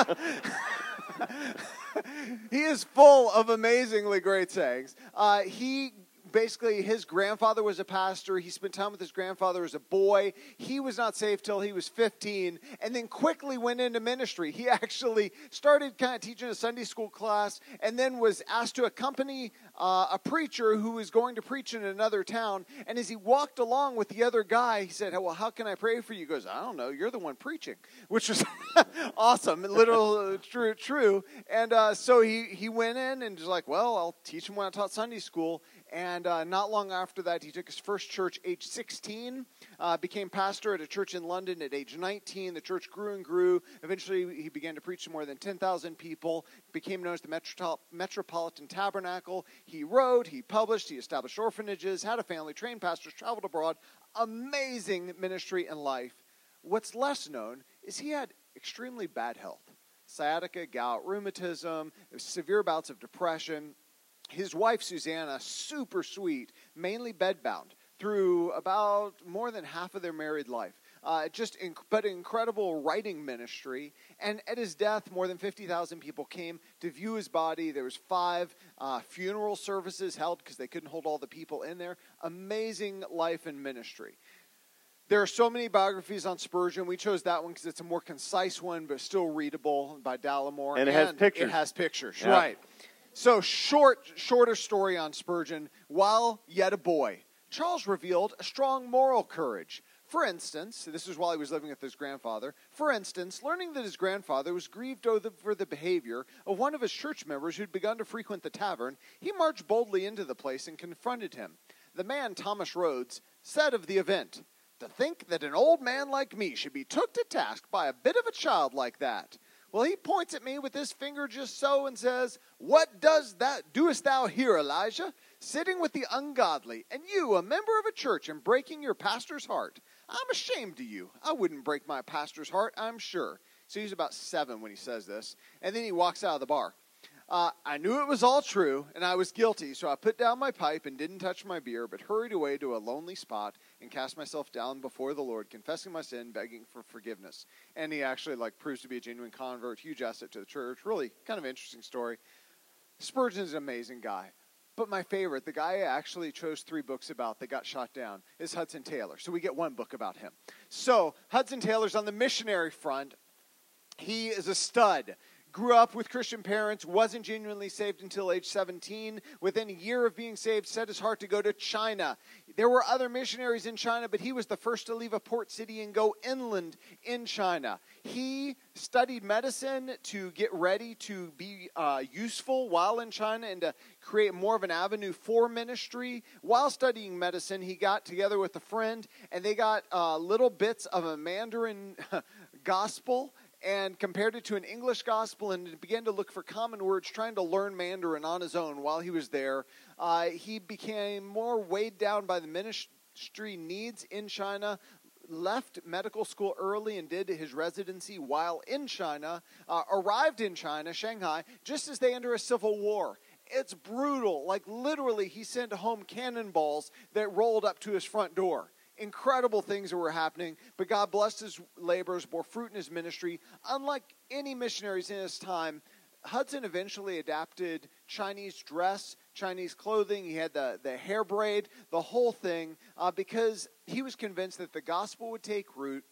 he is full of amazingly great sayings. Uh, he Basically, his grandfather was a pastor. He spent time with his grandfather as a boy. He was not saved till he was fifteen, and then quickly went into ministry. He actually started kind of teaching a Sunday school class, and then was asked to accompany uh, a preacher who was going to preach in another town. And as he walked along with the other guy, he said, well, how can I pray for you? He goes, I don't know. You're the one preaching, which was awesome, literal, true, true. And uh, so he, he went in and was like, well, I'll teach him when I taught Sunday school. And uh, not long after that, he took his first church age sixteen, uh, became pastor at a church in London at age nineteen. The church grew and grew. Eventually, he began to preach to more than ten thousand people, became known as the Metro- Metropolitan Tabernacle. He wrote, he published, he established orphanages, had a family, trained pastors, traveled abroad. Amazing ministry and life. What's less known is he had extremely bad health. Sciatica, gout, rheumatism, severe bouts of depression. His wife, Susanna, super sweet, mainly bedbound through about more than half of their married life. Uh, just, inc- but incredible writing ministry. And at his death, more than fifty thousand people came to view his body. There was five uh, funeral services held because they couldn't hold all the people in there. Amazing life and ministry. There are so many biographies on Spurgeon. We chose that one because it's a more concise one, but still readable, by Dallimore. And it has pictures. It has pictures, Yep. right. So short, shorter story on Spurgeon. While yet a boy, Charles revealed a strong moral courage. For instance, this is while he was living with his grandfather. For instance, learning that his grandfather was grieved over the behavior of one of his church members who'd begun to frequent the tavern, he marched boldly into the place and confronted him. The man, Thomas Rhodes, said of the event, "To think that an old man like me should be took to task by a bit of a child like that." Well, he points at me with his finger just so and says, "What does that doest thou here, Elijah, sitting with the ungodly, and you, a member of a church, and breaking your pastor's heart? I'm ashamed of you. I wouldn't break my pastor's heart, I'm sure." So he's about seven when he says this. And then he walks out of the bar. Uh, I knew it was all true, and I was guilty, so I put down my pipe and didn't touch my beer, but hurried away to a lonely spot and cast myself down before the Lord, confessing my sin, begging for forgiveness. And he actually like proves to be a genuine convert, huge asset to the church. Really kind of interesting story. Spurgeon's an amazing guy. But my favorite, the guy I actually chose three books about that got shot down, is Hudson Taylor. So we get one book about him. So Hudson Taylor's on the missionary front. He is a stud. Grew up with Christian parents, wasn't genuinely saved until age seventeen. Within a year of being saved, set his heart to go to China. There were other missionaries in China, but he was the first to leave a port city and go inland in China. He studied medicine to get ready to be uh, useful while in China and to create more of an avenue for ministry. While studying medicine, he got together with a friend, and they got uh, little bits of a Mandarin gospel and compared it to an English gospel and began to look for common words, trying to learn Mandarin on his own while he was there. Uh, he became more weighed down by the ministry needs in China, left medical school early and did his residency while in China, uh, arrived in China, Shanghai, just as they enter a civil war. It's brutal. Like literally, he sent home cannonballs that rolled up to his front door. Incredible things that were happening, but God blessed his labors, bore fruit in his ministry. Unlike any missionaries in his time, Hudson eventually adapted Chinese dress, Chinese clothing. He had the, the hair braid, the whole thing, uh, because he was convinced that the gospel would take root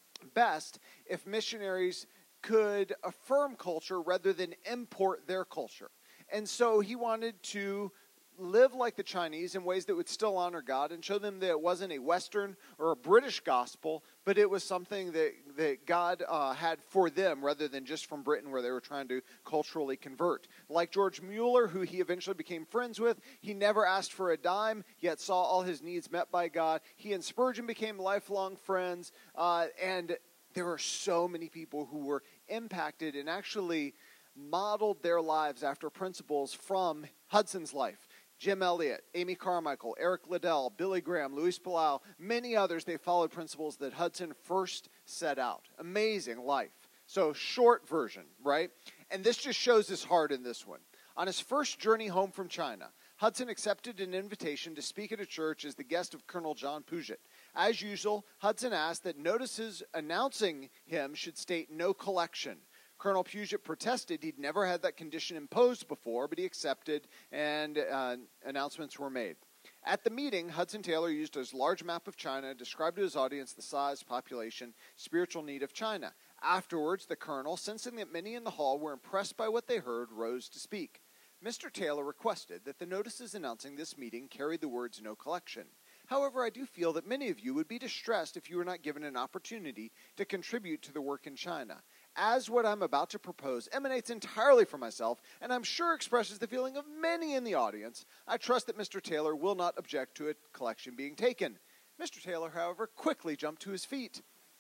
best if missionaries could affirm culture rather than import their culture. And so he wanted to live like the Chinese in ways that would still honor God and show them that it wasn't a Western or a British gospel, but it was something that, that God uh, had for them rather than just from Britain where they were trying to culturally convert. Like George Mueller, who he eventually became friends with, he never asked for a dime, yet saw all his needs met by God. He and Spurgeon became lifelong friends, uh, and there were so many people who were impacted and actually modeled their lives after principles from Hudson's life. Jim Elliot, Amy Carmichael, Eric Liddell, Billy Graham, Luis Palau, many others, they followed principles that Hudson first set out. Amazing life. So short version, right? And this just shows his heart in this one. On his first journey home from China, Hudson accepted an invitation to speak at a church as the guest of Colonel John Puget. As usual, Hudson asked that notices announcing him should state no collection. Colonel Puget protested he'd never had that condition imposed before, but he accepted, and uh, announcements were made. At the meeting, Hudson Taylor used his large map of China, described to his audience the size, population, spiritual need of China. Afterwards, the colonel, sensing that many in the hall were impressed by what they heard, rose to speak. Mister Taylor requested that the notices announcing this meeting carry the words no collection. However, I do feel that many of you would be distressed if you were not given an opportunity to contribute to the work in China. As what I'm about to propose emanates entirely from myself, and I'm sure expresses the feeling of many in the audience, I trust that Mister Taylor will not object to a collection being taken. Mister Taylor, however, quickly jumped to his feet.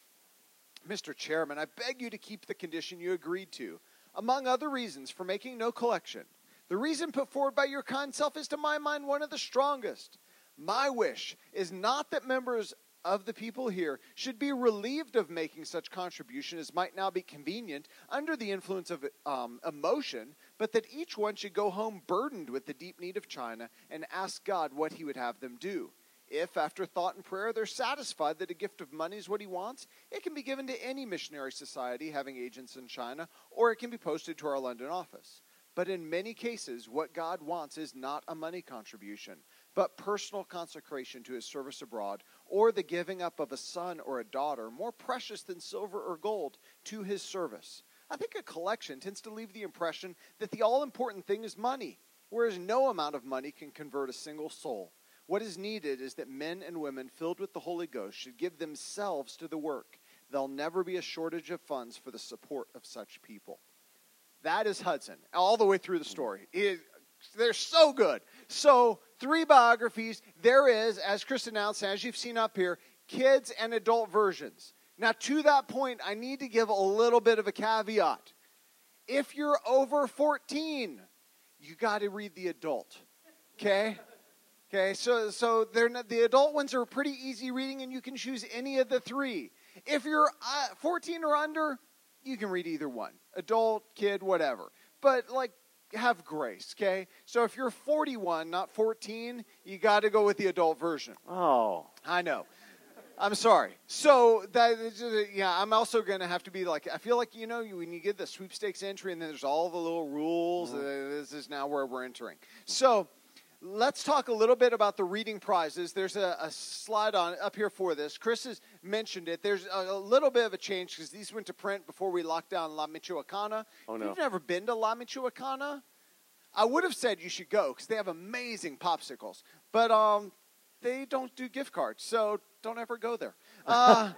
Mister Chairman, I beg you to keep the condition you agreed to. Among other reasons for making no collection, the reason put forward by your kind self is to my mind one of the strongest. My wish is not that members of the people here should be relieved of making such contribution as might now be convenient under the influence of um, emotion, but that each one should go home burdened with the deep need of China and ask God what he would have them do. If, after thought and prayer, they're satisfied that a gift of money is what he wants, it can be given to any missionary society having agents in China, or it can be posted to our London office. But in many cases, what God wants is not a money contribution, but personal consecration to his service abroad, or the giving up of a son or a daughter, more precious than silver or gold, to his service. I think a collection tends to leave the impression that the all-important thing is money, whereas no amount of money can convert a single soul. What is needed is that men and women filled with the Holy Ghost should give themselves to the work. There'll never be a shortage of funds for the support of such people. That is Hudson, all the way through the story. It, they're so good. So, three biographies. There is, as Chris announced, as you've seen up here, kids and adult versions. Now, to that point, I need to give a little bit of a caveat. If you're over fourteen, you got to read the adult. Okay? Okay, so so they're not, the adult ones are pretty easy reading, and you can choose any of the three. If you're uh, fourteen or under, you can read either one. Adult, kid, whatever. But, like, have grace, okay? So if you're forty-one, not fourteen, you got to go with the adult version. Oh. I know. I'm sorry. So, that, yeah, I'm also going to have to be like, I feel like, you know, when you get the sweepstakes entry and then there's all the little rules, mm-hmm. uh, this is now where we're entering. So, let's talk a little bit about the reading prizes. There's a, a slide on up here for this. Chris has mentioned it. There's a, a little bit of a change because these went to print before we locked down La Michoacana. Oh, no. If you've never been to La Michoacana, I would have said you should go because they have amazing popsicles. But um, they don't do gift cards, so don't ever go there. Uh,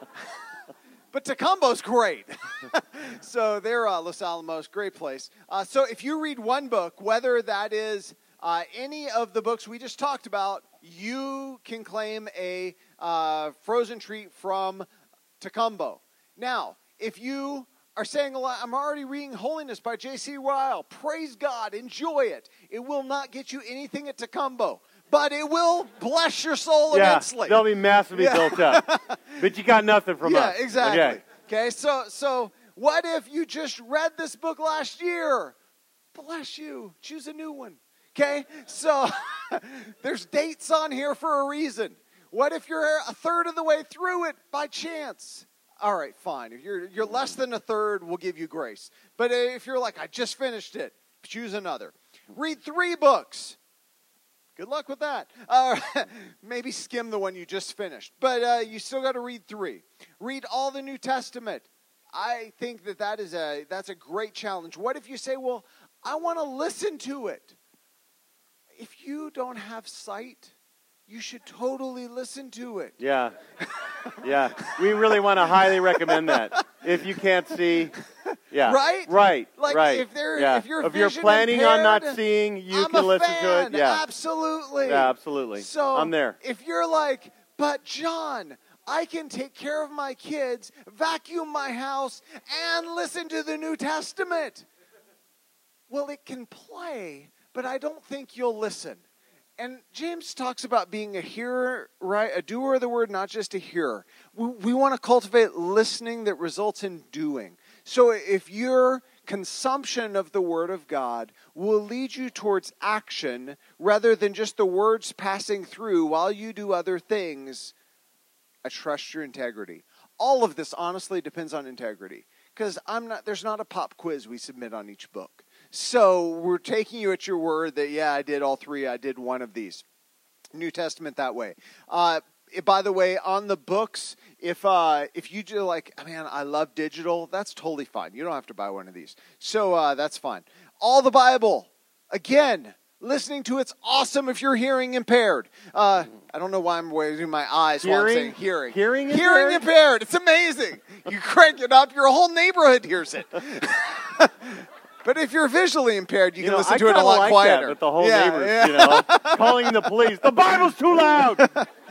but Tacumbo's great. So they're uh, Los Alamos, great place. Uh, so if you read one book, whether that is Uh, any of the books we just talked about, you can claim a uh, frozen treat from Tacumbo. Now, if you are saying, I'm already reading Holiness by J C Ryle, praise God, enjoy it. It will not get you anything at Tacumbo, but it will bless your soul yeah, immensely. They'll be massively yeah. built up. But you got nothing from yeah, us. Yeah, exactly. Okay. okay, so so what if you just read this book last year? Bless you. Choose a new one. Okay, so there's dates on here for a reason. What if you're a third of the way through it by chance? All right, fine. If you're you're less than a third, we'll give you grace. But if you're like, I just finished it, choose another. Read three books. Good luck with that. Uh, maybe skim the one you just finished. But uh, you still got to read three. Read all the New Testament. I think that, that is a, that's a great challenge. What if you say, well, I want to listen to it? If you don't have sight, you should totally listen to it. Yeah. Yeah. We really want to highly recommend that. If you can't see, yeah. Right? Right. Like right. if they're yeah. if you're if you're planning impaired, on not seeing, you I'm can a listen fan. to it. Yeah. Absolutely. Yeah, absolutely. So I'm there. If you're like, but John, I can take care of my kids, vacuum my house, and listen to the New Testament. Well, it can play, but I don't think you'll listen. And James talks about being a hearer, right? A doer of the word, not just a hearer. We, we want to cultivate listening that results in doing. So if your consumption of the word of God will lead you towards action rather than just the words passing through while you do other things, I trust your integrity. All of this honestly depends on integrity. Because I'm not, there's not a pop quiz we submit on each book. So we're taking you at your word that, yeah, I did all three. I did one of these. New Testament that way. Uh, by the way, on the books, if uh, if you do like, man, I love digital, that's totally fine. You don't have to buy one of these. So uh, that's fine. All the Bible, again, listening to it's awesome if you're hearing impaired. Uh, I don't know why I'm waving my eyes Hearing? while I'm saying hearing. Hearing Hearing impaired? impaired. It's amazing. You crank it up, your whole neighborhood hears it. But if you're visually impaired, you, You can know, listen I to it a kinda lot like quieter. That with the whole Yeah, neighbors, yeah. you know, calling the police. The Bible's too loud.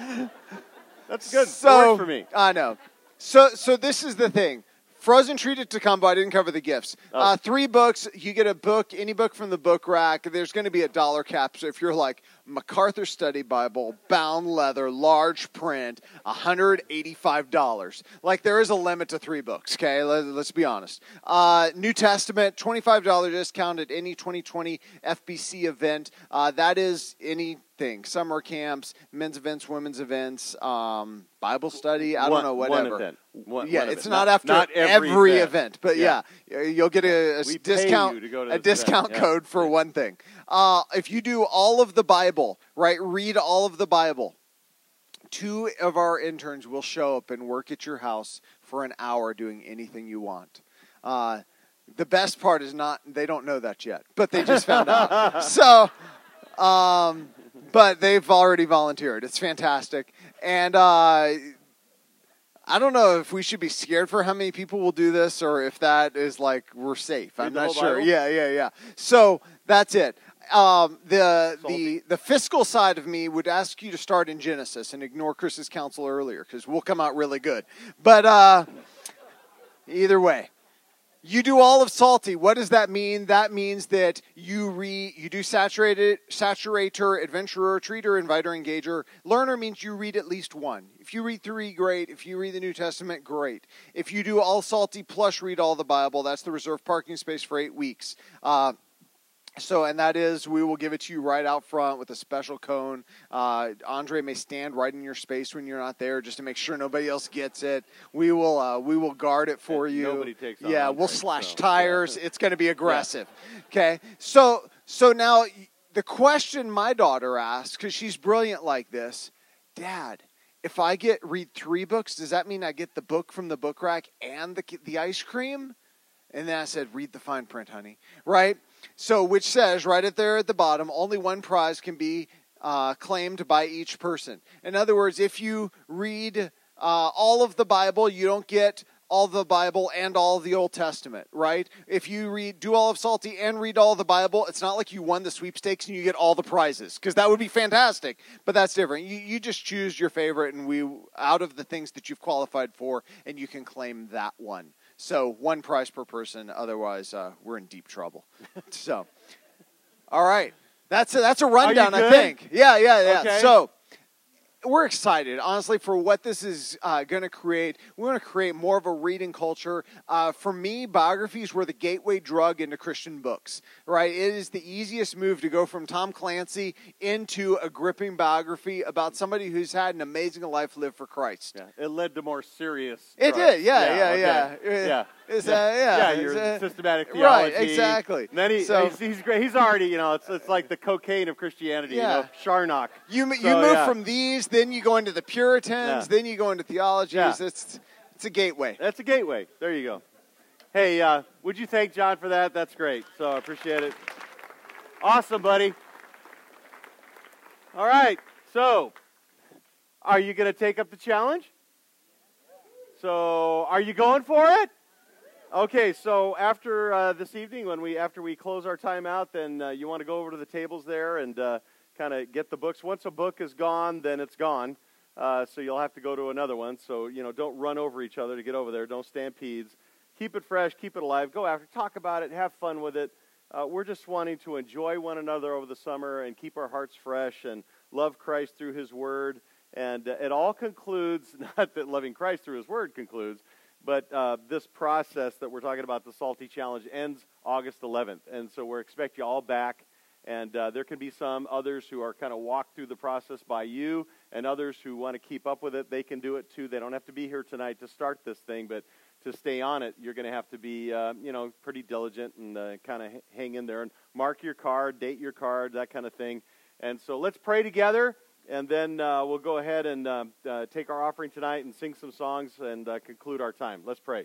That's good. So, That works for me. I know. So, so this is the thing. Frozen Treated to Combo. I didn't cover the gifts. Oh. Uh, three books. You get a book, any book from the book rack. There's going to be a dollar cap. So if you're like MacArthur Study Bible, bound leather, large print, one hundred eighty-five dollars. Like there is a limit to three books. Okay, Let, let's be honest. Uh, New Testament, twenty-five dollars discount at any twenty twenty F B C event. Uh, that is anything. Summer camps, men's events, women's events, um, Bible study. I don't One- know, one whatever. event. One- yeah, one it's event. not, Not- after not every, every event. event. but yeah, you'll get a, a We pay discount, you to go to a this event. discount Yeah. code for one thing. Uh, if you do all of the Bible, right, read all of the Bible, two of our interns will show up and work at your house for an hour doing anything you want. Uh, the best part is not, they don't know that yet, but they just found out. So, um, but they've already volunteered. It's fantastic. And uh, I don't know if we should be scared for how many people will do this or if that is like we're safe. Read I'm the not whole sure. Bible? Yeah, yeah, yeah. So that's it. Um, the Salty. the the fiscal side of me would ask you to start in Genesis and ignore Chris's counsel earlier because we'll come out really good. But uh, either way. You do all of Salty. What does that mean? That means that you read, you do saturated, saturator, adventurer, treater, inviter, engager. Learner means you read at least one. If you read three, great. If you read the New Testament, great. If you do all Salty plus read all the Bible, that's the reserved parking space for eight weeks. Uh, So, and that is, we will give it to you right out front with a special cone. Uh, Andre may stand right in your space when you're not there, just to make sure nobody else gets it. We will, uh, we will guard it for And you. nobody takes on Yeah, Andre, we'll slash so, tires. yeah. It's going to be aggressive. Okay, so, so now the question my daughter asks, because she's brilliant like this, Dad, if I get read three books, does that mean I get the book from the book rack and the the ice cream? And then I said, read the fine print, honey. Right? So, which says right at there at the bottom, only one prize can be uh, claimed by each person. In other words, if you read uh, all of the Bible, you don't get all the Bible and all of the Old Testament, right? If you read, do all of Salty and read all of the Bible, it's not like you won the sweepstakes and you get all the prizes, because that would be fantastic. But that's different. You, you just choose your favorite, and we out of the things that you've qualified for, and you can claim that one. So one prize per person. Otherwise, uh, we're in deep trouble. So, all right, that's a, that's a rundown. I good? think. Yeah, yeah, yeah. Okay. So we're excited, honestly, for what this is uh, going to create. We want to create more of a reading culture. Uh, for me, biographies were the gateway drug into Christian books, right? It is the easiest move to go from Tom Clancy into a gripping biography about somebody who's had an amazing life lived for Christ. Yeah, it led to more serious. It drugs. did, yeah, yeah, okay. yeah. yeah. It's, yeah. uh, yeah, yeah, it's, your uh, systematic right, theology. exactly. And then he, So- he's, he's great. He's already, you know, it's it's like the cocaine of Christianity. Yeah. You know, Charnock. You you So, move yeah. from these, then you go into the Puritans, Yeah. then you go into theologies. Yeah. It's it's a gateway. That's a gateway. There you go. Hey, uh, would you thank John for that? That's great. So I appreciate it. Awesome, buddy. All right. So, are you going to take up the challenge? So, are you going for it? Okay, so after uh, this evening, when we after we close our time out, then uh, you want to go over to the tables there and uh, kind of get the books. Once a book is gone, then it's gone. Uh, so you'll have to go to another one. So, you know, don't run over each other to get over there. Don't stampedes. Keep it fresh. Keep it alive. Go after. Talk about it. Have fun with it. Uh, we're just wanting to enjoy one another over the summer and keep our hearts fresh and love Christ through His Word. And uh, it all concludes, not that loving Christ through His Word concludes, but uh, this process that we're talking about, the Salty Challenge, ends August eleventh. And so we're expecting you all back. And uh, there can be some others who are kind of walked through the process by you, and others who want to keep up with it. They can do it too. They don't have to be here tonight to start this thing, but to stay on it, you're going to have to be, uh, you know, pretty diligent and uh, kind of hang in there and mark your card, date your card, that kind of thing. And so let's pray together, and then uh, we'll go ahead and uh, uh, take our offering tonight and sing some songs and uh, conclude our time. Let's pray.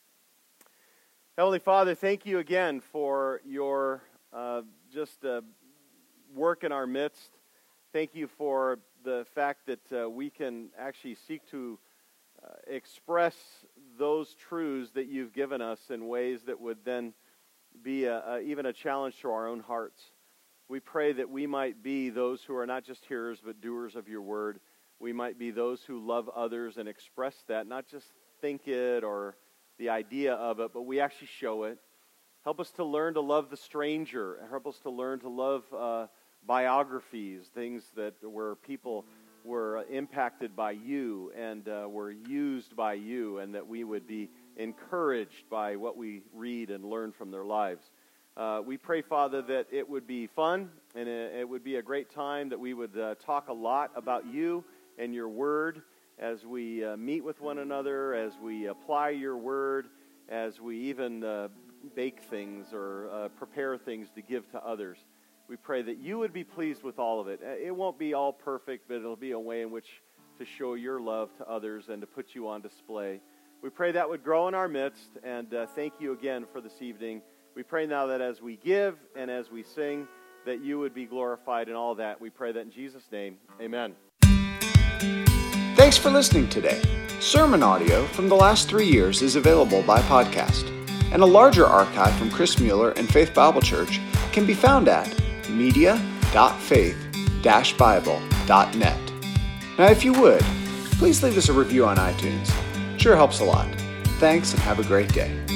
Heavenly Father, thank you again for your uh, just uh, work in our midst. Thank you for the fact that uh, we can actually seek to uh, express those truths that you've given us in ways that would then be a, a, even a challenge to our own hearts. We pray that we might be those who are not just hearers but doers of your word. We might be those who love others and express that, not just think it or the idea of it, but we actually show it. Help us to learn to love the stranger. Help us to learn to love uh, biographies, things that where people were impacted by you and uh, were used by you, and that we would be encouraged by what we read and learn from their lives. Uh, we pray, Father, that it would be fun and it, it would be a great time, that we would uh, talk a lot about you and your word as we uh, meet with one another, as we apply your word, as we even uh, bake things or uh, prepare things to give to others. We pray that you would be pleased with all of it. It won't be all perfect, but it'll be a way in which to show your love to others and to put you on display. We pray that would grow in our midst, and uh, thank you again for this evening. We pray now that as we give and as we sing, that you would be glorified in all that. We pray that in Jesus' name. Amen. Thanks for listening today. Sermon audio from the last three years is available by podcast, and a larger archive from Chris Mueller and Faith Bible Church can be found at media dot faith dash bible dot net. Now, if you would, please leave us a review on iTunes. Sure helps a lot. Thanks, and have a great day.